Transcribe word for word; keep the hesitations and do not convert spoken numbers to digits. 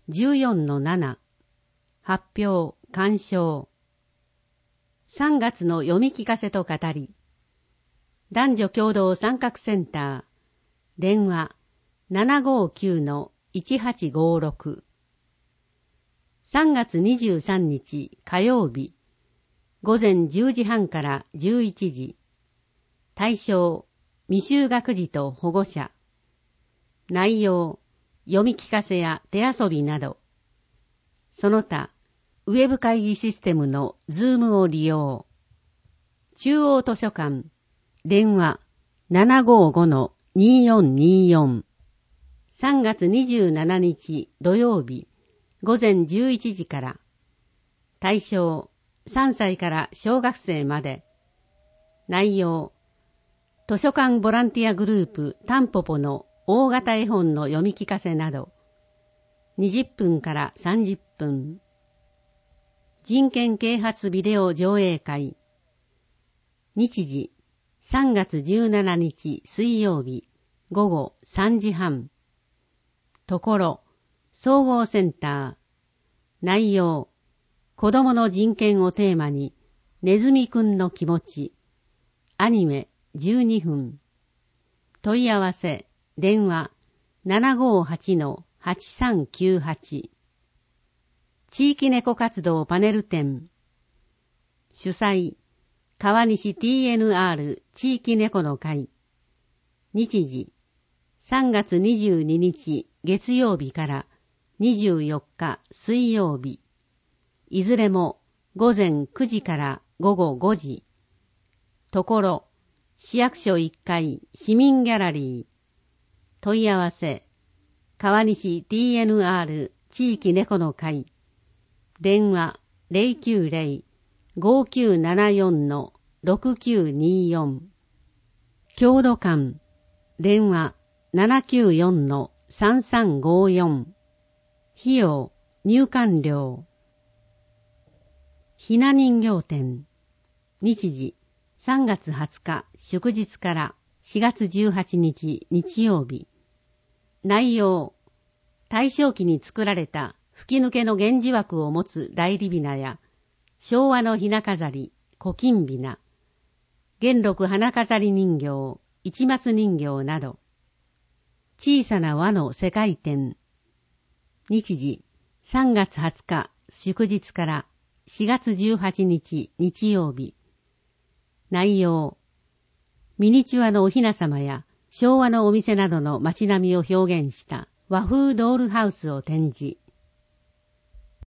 じゅうよんのなな 発表、鑑賞。さんがつの読み聞かせと語り。男女共同参画センター。電話 ななごきゅうのいちはちごろく。さんがつにじゅうさんにち火曜日。午前じゅうじはんからじゅういちじ。対象、未就学児と保護者。内容、読み聞かせや手遊びなど。その他、ウェブ会議システムのズームを利用。中央図書館、電話 ななごごのによんによん。さんがつにじゅうしちにち土曜日、午前じゅういちじから。対象、さんさいから小学生まで。内容、図書館ボランティアグループタンポポの大型絵本の読み聞かせなど。にじゅっぷんからさんじゅっぷん。人権啓発ビデオ上映会。日時、さんがつじゅうしちにち水曜日、午後さんじはん。ところ、総合センター。内容、子供の人権をテーマに、ネズミくんの気持ち。アニメじゅうにふん。問い合わせ、電話 ななごはちのはちさんきゅうはち。地域猫活動パネル展。主催、川西 ティーエヌアール 地域猫の会。日時、さんがつにじゅうににち月曜日からにじゅうよっか水曜日。いずれも午前くじから午後ごじ。ところ、市役所いっかい市民ギャラリー。問い合わせ、川西 ティーエヌアール 地域猫の会。電話 ゼロきゅうゼロ ごきゅうななよんのろくきゅうによん。郷土館。電話 ななきゅうよんのさんさんごよん。費用、入館料。ひな人形展。日時、さんがつはつか祝日からしがつじゅうはちにち日曜日。内容、大正期に作られた吹き抜けの源氏枠を持つ代理雛や、昭和の雛飾り、古今雛、元禄花飾り人形、市松人形など、小さな和の世界展。日時、さんがつはつか祝日からしがつじゅうはちにち日曜日。内容、ミニチュアのお雛様や昭和のお店などの街並みを表現した和風ドールハウスを展示。